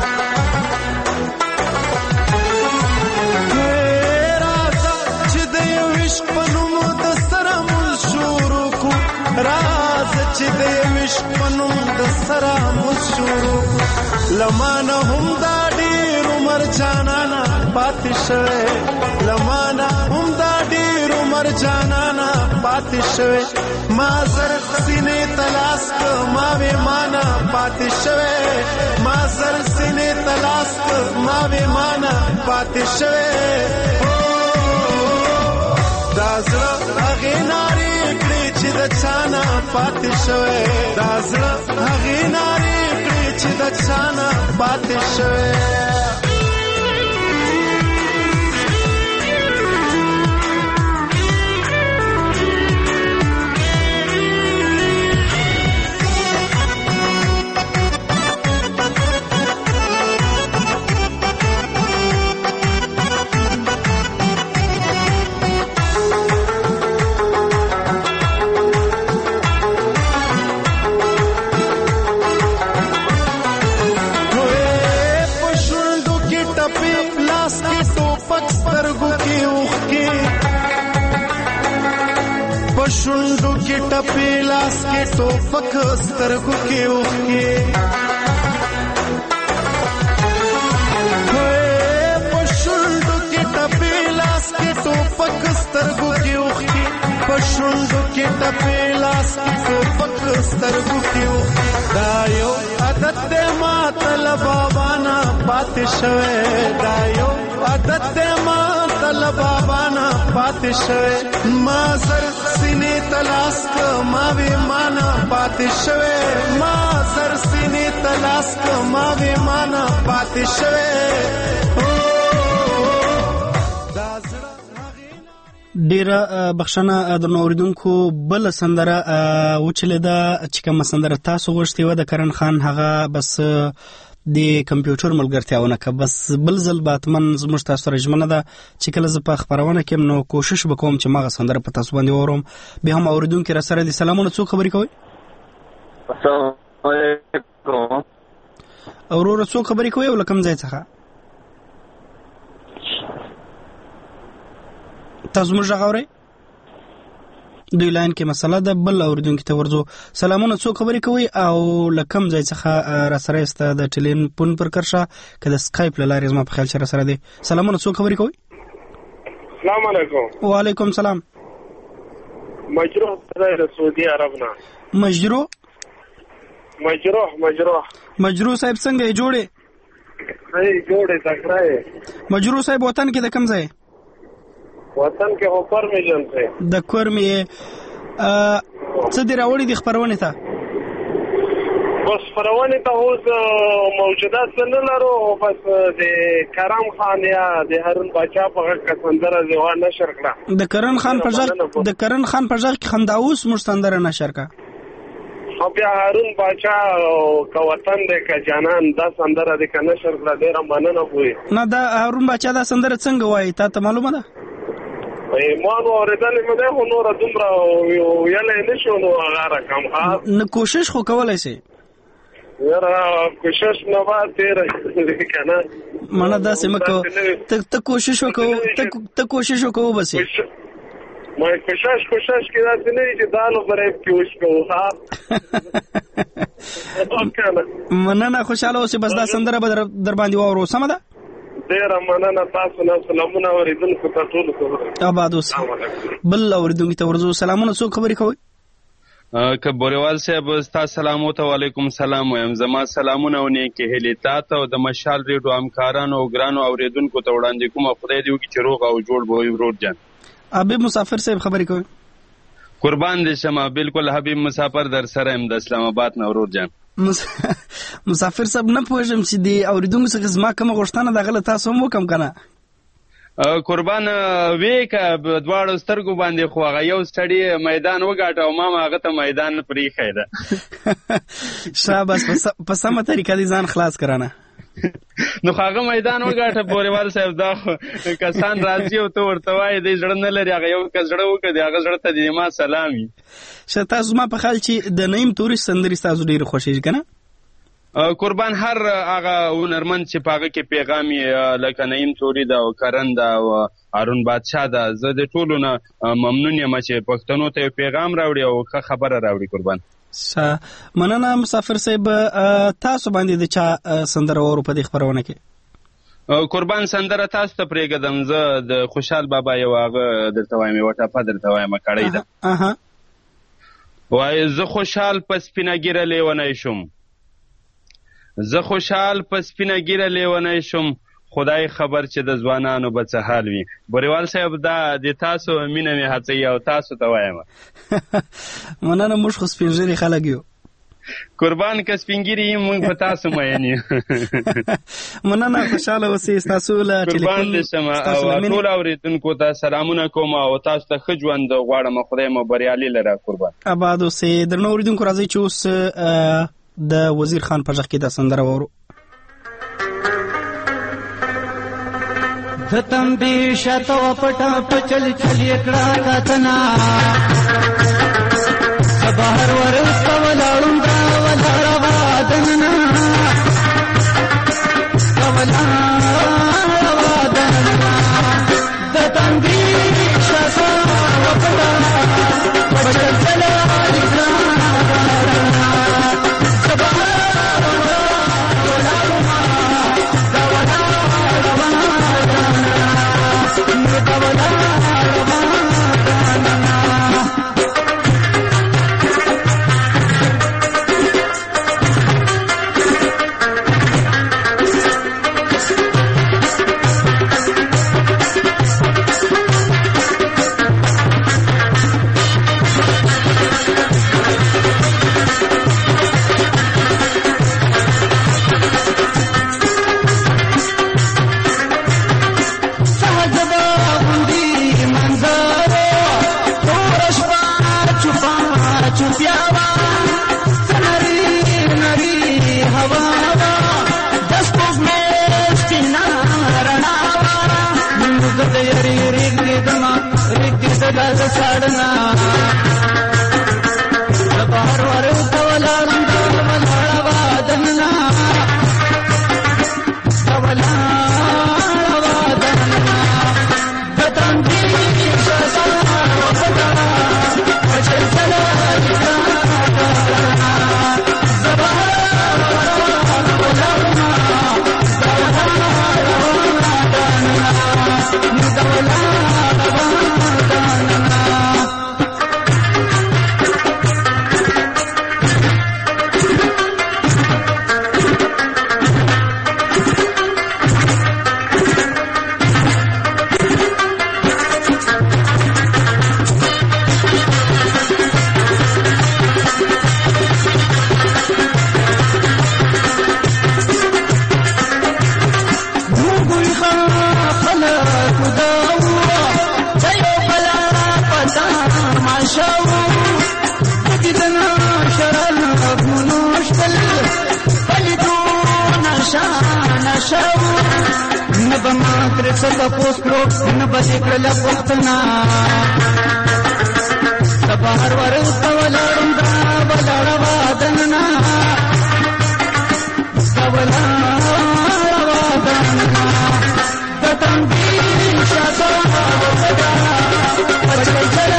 راځه چې د یو عشق په نوم د سره مونږ شروع کړو راځه چې د یو عشق په نوم د سره مونږ شروع کړو لمانه هم دا ډېر عمر جانانه پاتې شوی لمانه هم دا ډېر عمر جانانه پاتې شوی ما زر سینې تلاس ما وې مانا پاتې شوی ما زر سینې تلاس ما وې مانا پاتې شوی دا زړه هغې نارې کړې چې د چانه پاتې شوی دا زړه هغې نارې کړې چې د چانه پاتې شوی شونډو کې ټپې لاس کې ټوپک سترګو کې اوښکې په شونډو کې ټپې لاس کې ټوپک سترګو کې اوښکې په شونډو کې ټپې لاس کې ټوپک سترګو کې اوښکې دا یو عادت دی ماته له بابا نه پاتې شوی دا یو عادت دی ماته له بابا نه پاتې شوی ما زر سینې تلاس ما وې مانا پاتې شوی ما زر سینې تلاس ما وې مانا پاتې شوی ډیره بخښنه درنو اوریدونکو بل سندره وچلیده چې کومه سندره تاسو غوښتې وه د کرن خان هغه بس د کمپیوټر ملګرتیاونه که بس بل ځل به حتما زموږ تاسو سره ژمنه ده چې کله زه په خپرونه کې نو کوشش به کوم چې ماغه سندره په تاسو باندې واورم بیا هم اوریدونکي را سره دي سلامونه څوک خبرې کوئ السلام علیکم وروره څوک خبرې کوئ او له کوم ځای څخه تاسو موږ غواړئ دوی لاین کې مسله ده بل اوریدونکو ته ورځو سلامونه څوک خبرې کوي او لکم ځای څخه را سره است د ټلیفون پر کرشه که د اسکایپ له لارې زما په خیال چې را سره دی سلامونه څوک خبرې کوي السلام علیکم وعلیکم سلام مجروح د سعودي عرب نه مجروح صاحب څنګه یې جوړې مجروح صاحب وطن کې د کوم ځای وطن کې هو کورمې جن ته د کورمې څه دی راوړي د خبرونه ته بس خبرونه ته اوس موجودات نه لرو بس د کرم خان یا د هارون باچا په غږ سندره ځوان نشر کړه د کرن خان په غږ کې خنداوس مستندره نشر کړه او بیا هارون باچا کا وطن دې کا جانان دا سندره دې کا نشر کړه ډیره مننه وي نه دا هارون باچا دا سندره څنګه وایي ته معلومه ده مانو اوریدل مې ده نور دومره یلې نشو نو هغه رقم نه کوشش خو کولای شي یاره کوشش نه با تیر کنه مانه دا سم کو ته کوشش وکاو بس ما کوشش کې داسې نه چې دالو برای کې وشکو ها مننه خوشاله اوسې بس دا سندره به در باندې واورو سمه ده ډېره مننه تاسو نه سلامونه اورېدونکو ته ټولو ته آباد اوسې بل اورېدونکي ته ورځو سلامونه څوک خبرې کوئ که بوریوال صاحب ستا سلام او ته وعلیکم سلام وایم زما سلامونه او نیکې هیلې تا ته او د مشال ریډیو همکارانو او ګرانو اورېدونکو ته وړاندې کوم خدای دې وکړي چې روغ او جوړ به وي ورور جان حبیب مسافر صاحب خبرې کوي قربان دې شمه بالکل حبیب مسافر در سره ام د اسلام آباد نه ورور جان مسافر صاحب نه پوهېږم چې د اورېدونکو څخه زما کومه غوښتنه ده هغه تاسو هم وکړم که نه قربان وې که دواړو سترګو باندې خو هغه یو سړي میدان وګاټه او ما هغه ته میدان پرېښی ده ښه بس په سمه طریقه دې ځان خلاص کرانه نو هغه میدان وګاټه بوریوال صاحب دا کسان راځي او ته ورته وایې دی زړه نه لري هغه یو کس زړه وکړي هغه زړه ته دې ما سلام وي ښه تاسو زما په خیال چې د نعیم توري سندرې ستاسو ډېرې خوښېږي که نه قربان هر هغه هنرمند چې په هغه کې پیغام یې لکه نعیم توري ده او کرن ده او هارون بادشاه ده زه د ټولو نه ممنون یم چې پښتنو ته یو پیغام راوړي او ښه خبره راوړي قربان مننه مسافر صاحب تاسو باندې د چا سندره واورو په دې خپرونه کې قربان سندره تاسو ته پرېږدم زه د خوشحال بابا یو هغه درته وایم یوه ټپه درته وایم کړی ده وایي زه خوشحال په سپینه ږیره لیونی شم زه خوشحال په سپینه ږیره لیونی شم خدای خبر چې د ځوانانو به څه حال وي بوریوال صاحب دا د تاسو مینه مې هڅوي او تاسو ته وایم مننه موږ خو سپین ږیري خلک یو قربان که سپین ږیري یو موږ په تاسو مین یو مننه خوشحاله اوسئ ستاسو له قربان دې شم او ټولو اورېدونکو ته سلامونه کوم او تاسو ته ښه ژوند غواړم خدای مو بریالي لره قربان آباد اوسئ درنو اورېدونکو راځئ چې اوس د وزیر خان په غږ کې دا سندره واورو د تمبي شاتو پټا پچل چلی کړه کتنا بهر ورسته ولاړم دا ولاړه وادننا ولاړه وادننا د تمبي شاتو پټا پچل چلی کړه بهر ورسته ولاړم دا ولاړه وادننا ولاړه وادننا د تمبي شاتو پټا پچل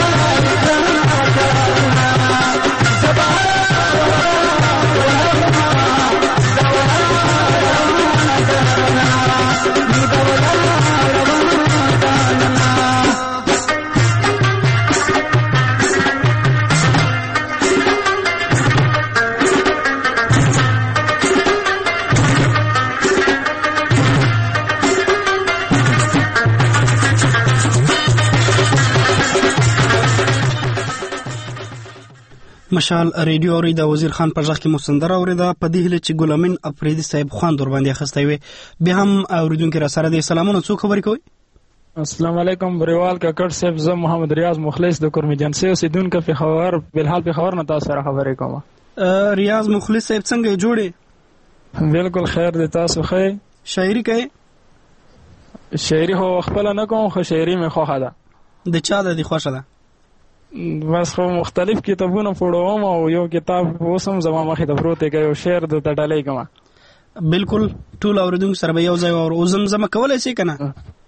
مشال ریډیو اوري د وزیر خان په ځخ کې مسندر اوریدا په دې هله چې ګلامین افریدي صاحب خان دور باندې اخستای وي به هم اوریدونکو را سره د سلامونه څو خبرې کوي. السلام علیکم بریوال کاکړ صاحب، زه محمد ریاض مخلص د کورمی جنسي اوسیدونکو په خبر بلحال په خبر نه تاسو سره خبرې کوم. ریاض مخلص صاحب څنګه جوړې؟ بالکل خیر دی، تاسو ښه؟ شاعري کوي؟ شاعري خو خپل نه کوم، خو شاعري مې خوښه ده. د چا ده دي خوښه ده؟ بس خو مختلف کتابونه پوروم او یو کتاب اوسم زما مخې ته پروت دی، یو شعر د ډالۍ کوم. بالکل ټول اوریدونکو سره به یو ځای او زمزمه کولای شي کنه؟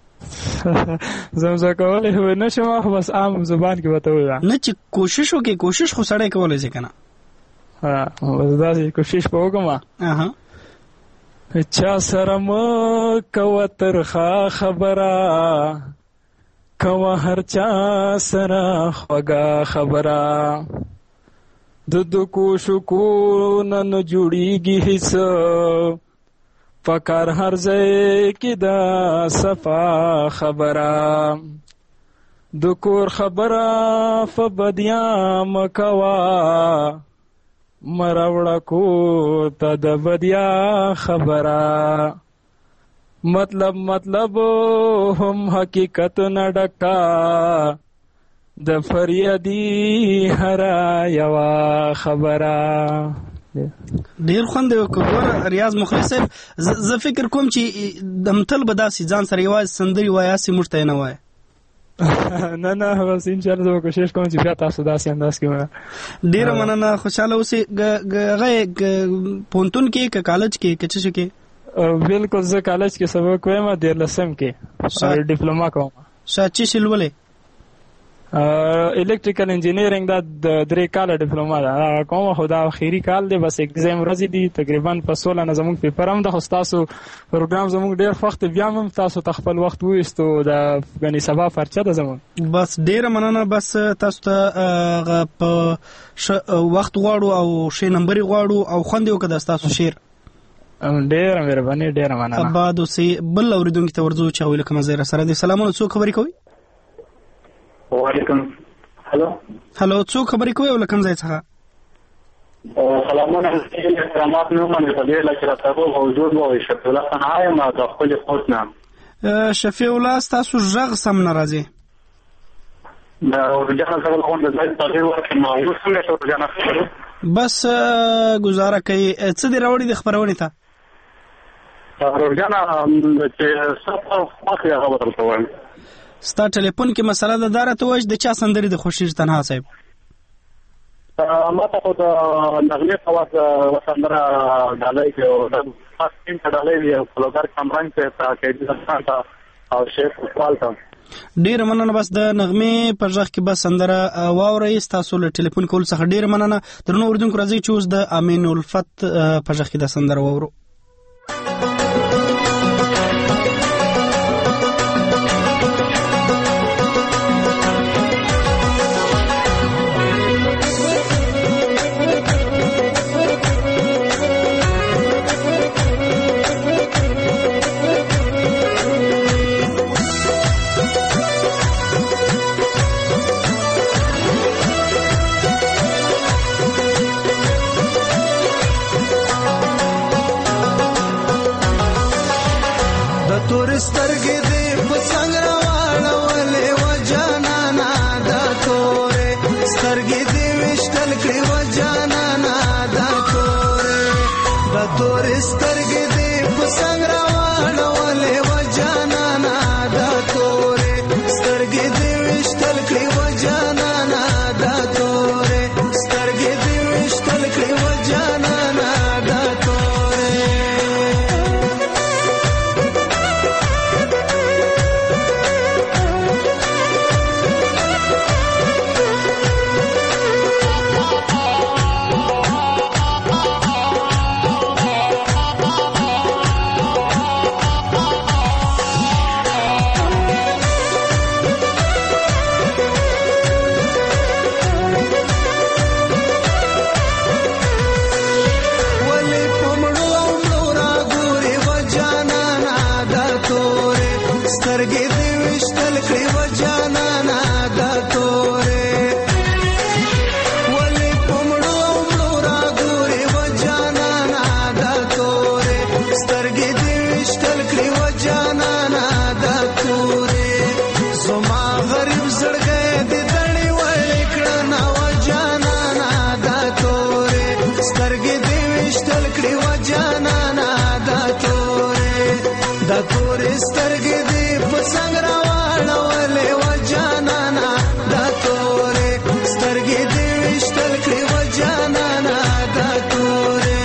زمزمه کولای هو نشم، خو بس عام زبان کې وته وای نه چې کوشش وکي، کوشش خو سړی کولای شي کنه. ها بس دا کوشش په وکم. چا سره مو کوه ترخه خبره، کوه هر چا سره خوږه خبره، د کوشکو نه جوړیږي هیڅ، فکر هر ځای کې دا صفا خبره، د کور خبره فبدیا مکوا، مراوړه کو ته د بدیا خبره، مطلب هم حقیقت نه ډکا، د فریادی هرا یوا خبره. ډیر خوند وکړ ریاض مخلص صاحب. زه فکر کوم چې د متل به داسې ځان سره یوازې سندري وایي، اسې موږ ته نه وایي. نه بس ان شاء الله کوشش کوم چې بیا تاسو داسې انداز کې وایي. ډیره مننه، خوشاله اوسئ. پونتون کې که کالج کې که څه کې؟ بالکل زه کالج کې سبق وایم، 13 کې ډیپلوما کوم. چې شلولې الیکټریکل انجینیرینګ دا 3 کاله ډیپلوما ده کوم، خو دا اخیری کال دی، بس ایگزام ورځې دي تقریبا په 16 نه زموږ پیپر هم ده. خو تاسو پروګرام زموږ ډیر وخت بیا هم تاسو تخپل وخت وېستو د غني سبا فرچه ده زموږ. بس ډیره مننه، بس تاسو ته په وخت غواړو او شی نمبر غواړو او خوند یو کده تاسو شیر. ډیره مهرباني، ډیره مننه. اباد اوسې. بل اوریدونکو ته ورځو چې ویل کوم زیره سره دي سلامونه، څو خبرې کوي؟ وعلیکم. هلو څوک خبرې کوي او له کوم ځای څخه؟ سلامونه، کرامات نوم مې په دې لکه راته موجود وو. شفیع الله صنعا یم د خپل خوت نه. شفیع الله ستاسو غږ سم نه راځي. دا ورجانه سره کوم د ځای تغیر ورکړم نو څنګه شو ورجانه؟ بس گزاره کوي څه دی راوړي د خبرونه ته؟ ورجانه چې صفه خاصه خبره کوم. ستا ټلیفون کې مسله ده داره ته وایي د چا سندري د خوشیش تنها صاحب؟ ما ته خو د نغمې په وخت وسندره ډالۍ کې او د خاص ټیم ته ډالۍ وي او فلوګر کمرنګ ته کېدي ځان او شیخ خپل ته ډیر مننه. بس د نغمې په ځخ کې بس سندره واورئ. تاسو له ټلیفون کول څخه ډیر مننه. درنو اوریدونکو راځي چې اوس د امین الفت په ځخ کې د سندره واورو. جانانا دا تورې سترګې دې په څنګ راواړولې و جانانا دا تورې سترګې دې وشتل کړې و جانانا دا تورې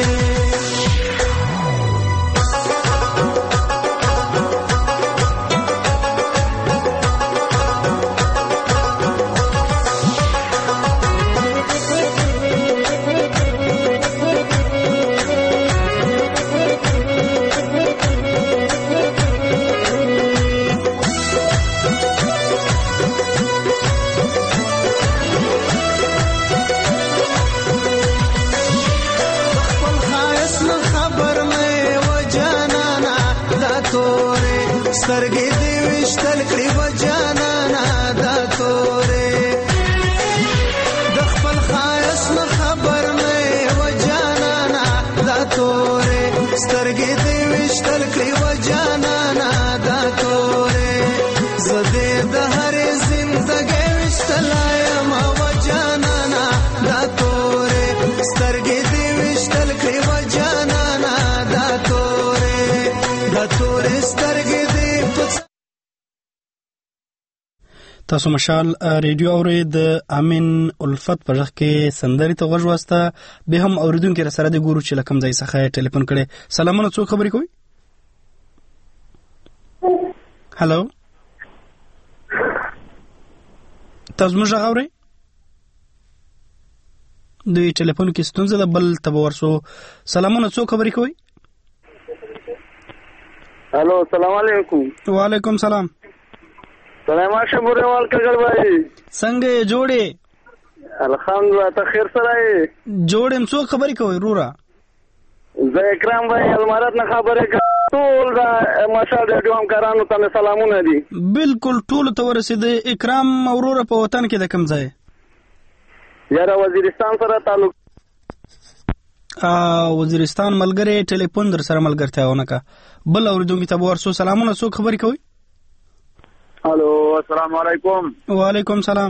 سترګې دې وشتل کړې و جانانا دا تورې د خپل ښایست نه خبر نه و جانانا دا تورې سترګې دې وشتل کړې و جانانا دا تورې زه دې د هرې زندګۍ وشتلی یم و جانانا دا تورې سترګې دې وشتل کړې و جانانا دا تورې سترګې تاسو مشال ریډیو اورئ د امین الفت په ځخ کې سندري ته غوږ واسطه به هم اوریدونکو سره د ګورو چې لکم ځای څخه ټلیفون کړي. سلامونه، څوک خبرې کوي؟ هالو، تاسو موږ غوړې د ټلیفون کې ستونزه ده، بل ته ورسو. سلامونه، څوک خبرې کوي؟ هالو، السلام علیکم. وعلیکم سلام. سلام شموره وال کګل بھائی، څنګه جوړې؟ الحمدلله، ته خیر سره یې؟ جوړم. څوک خبرې کوي رورا؟ زه اکرام بھائی المارات نه خبرې کوم. ټول دا ماشاءالله ډېر همکارانو ته سلامونه دي. بالکل ټول ته ورسېد. اکرام اورور په وطن کې د کوم ځای؟ یاره وزیرستان سره تعلق. وزیرستان ملګری ټلیفون در سره ملګرتیا ونه کا. بل اوریدونکو ته ورسو. سلامونه، څوک خبرې کوي؟ هلو، السلام علیکم. وعلیکم سلام.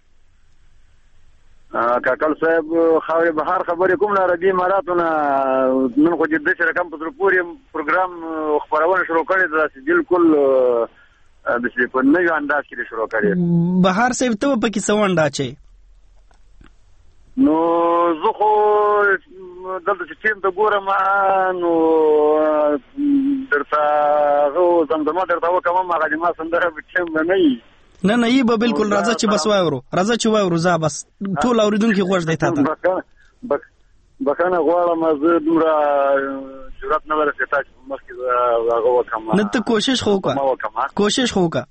کاکل صاحب خاورې بهار خبرې کوم نه ربي اماراتونه نن خو جدي سره کم په پورې پروګرام خبرونه شروع کړي دا بالکل د څه په نوې انداز کې شروع کړي. بهار صاحب ته په کې سوانډا چي نو زه خو دلته چې ټیم ته ګورم نو درته زمزمه درته وکم هغه د ما سندره په ټیم نه وي. نه یې به بالکل راځه چې بس وایو زه بس ټول اوریدونکو غوږ دی تاته بخانه غواړم زه دومره جرأت نه لرم چې تاسو مخکې هغه وکم. نه ته کوشش خو وکړه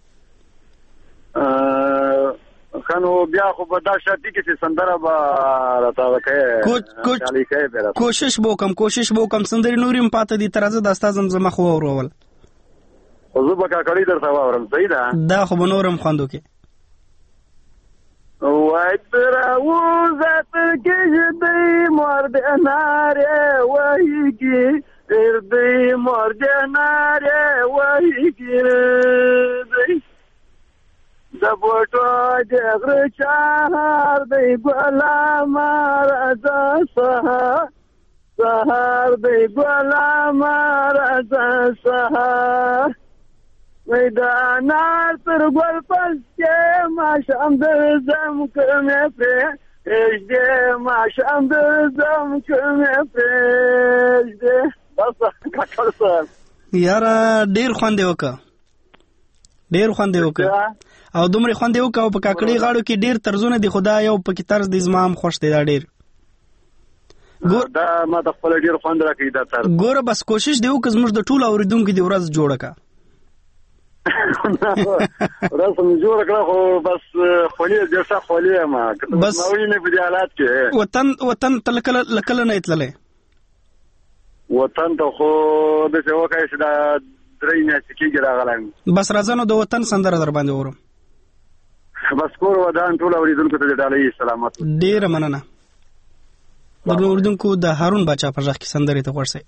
خانو بیا خو به دا شرطي کې چې سندره به راته وکړې. کوشش به وکم سندرې نورې هم پاته دي تر ازه د ستا زمزمه خو واورول خو زه به کاکړي درته واورم. صحیح ده، دا خو به نورم خوندو کې وای تر اوسه تر کې دې مور دې ناره وای کې تر دې مور دې ناره وای کې د بوټو د غره چار دی ګلا مارزه سهار دی ګلا مارزه سهار میدانار تر ګل پس کې ما شام د زم کومه پرېږدې ما شام د زم کومه پرېږدې. بس کاکړ صاحب یاره ډېر خوند وکړه او دومره خوند وکړه او په کاکړي غاړو کې ډېر طرزونه دي. خدا یو پکې طرز د زمام خوښ دی دا ډېر. دا ما د خپل ډېر خوند راکړي دا طرز. ګوره بس کوشش دی وکړه زموږ د ټولو اوریدونکو دی ورځ جوړه کا. رسم جوړ کړه خو بس خولي جسا خولي ما بس نوې نه په حالات کې وطن تلکل نه اتللې وطن ته خو د څه وکای چې دا درې نه سکیږي راغلایم. بس راځنو د وطن سندره در باندې ورم. بس کور ودان ټول اوریدونکو ته ډالۍ سلامات. ډیر مننه. د اوریدونکو د هارون بچا په ځخ کې سندره ته ورسې.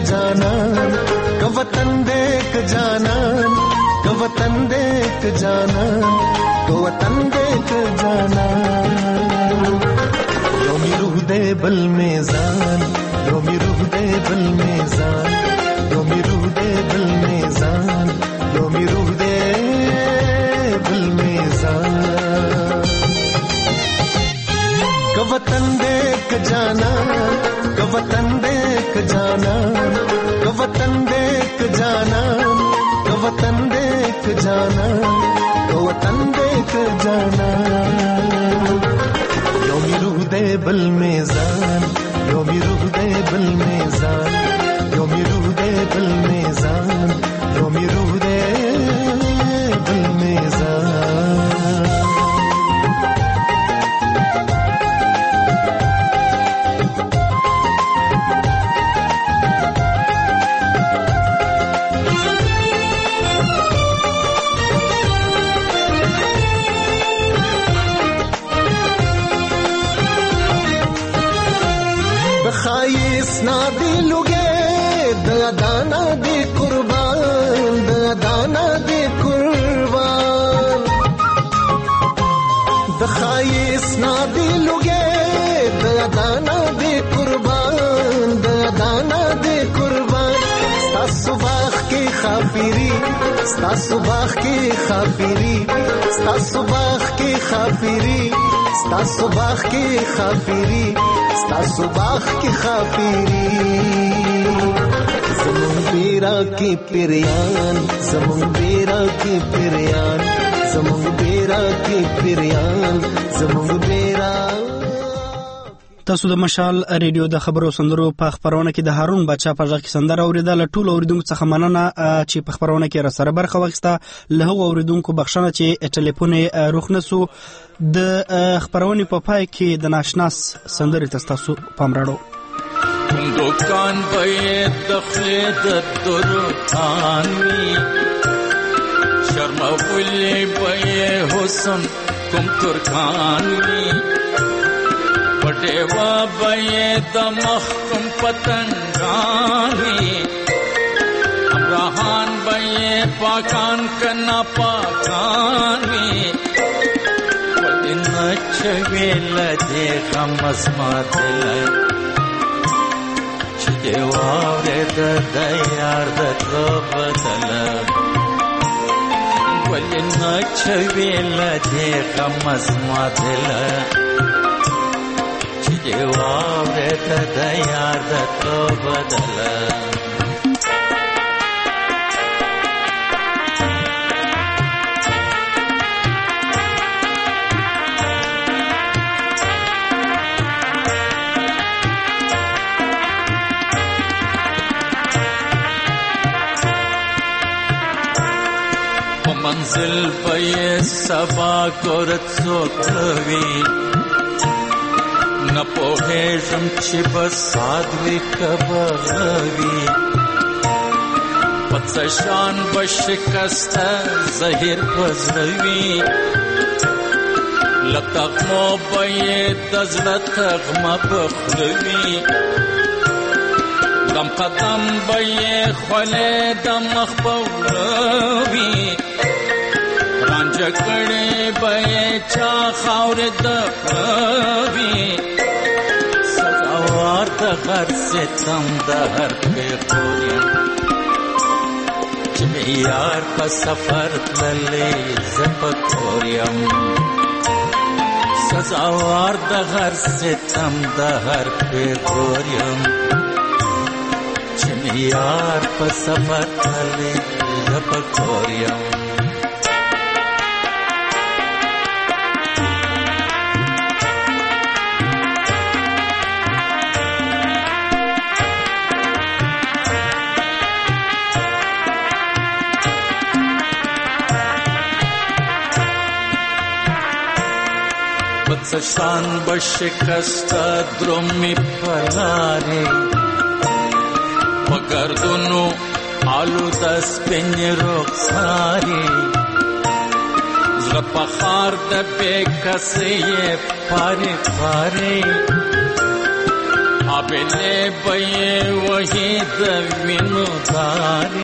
जानान का वतन देख जानान का वतन देख जानान का वतन देख जानान योमी रूह दे बल में जान योमी रूह दे बल में जान योमी रूह दे बल में जान योमी रूह दे बल में जान का वतन देख जानान का वतन देख जानान का वतन देख जानान का वतन देख जानान का वतन देख जानान योमी रूह दे बल में जान योमी रूह दे बल में जान योमी रूह दे बल में जान योमी रूह दे बल में जान नादी लुगे दाना दे कुर्बान दाना दे कुर्बान दखाइस नादी लुगे दाना दे कुर्बान दाना दे कुर्बान sta subax की खाफिरी sta subax की खाफिरी sta subax की खाफिरी sta subax की खाफिरी sta subax की खाफिरी ज़मुन बेरा की पिरियान ज़मुन बेरा की पिरियान ज़मुन बेरा की पिरियान ज़मुन बेरा تاسو د مشال ریډیو د خبرو سندرو په خبرونه کې د هارون بچا په ځای کې سندره اوریدل ټول اوریدونکو څخه مننه چې په خبرونه کې را سره برخه واخیسته له هغو اوریدونکو بخښنه چې ټلیفون روښ نسو د خبرونه په پای کې د ناشناس سندرې تاسو پام راړو دکان په دخل د درخانوي شرم ولې په حسن کوم ترکانوي پټوا به د محکم پتنګانوي امرهان به پاکان کنا پاکانوي ودن چویل دې غمس ماتل چې دیواره د یار د بدل ودن چویل دې غمس ماتل دیواره د یار د تو بدل په منزل په سبا کورت سوکوي न पोहेशम छिप साध्वी कबवी पत्सशान बशिकस्त जहिर पजरवी लतखमो बये दजलत गम बखलवी दम qadam बये खले दम मखबवी रंजकड़े बये चा खावर दवी د غر ستم د هر په پوریا چې یار په سفر تللې زپکوریم سزاوار د غر ستم د هر په پوریم چې یار په سفر تللې زپکوریم شان بشکست درمی پلاری پگردونو آلو دس پنج رخساری زغ پخار د بے کسی پاری پاری ابله به وحید وینو دار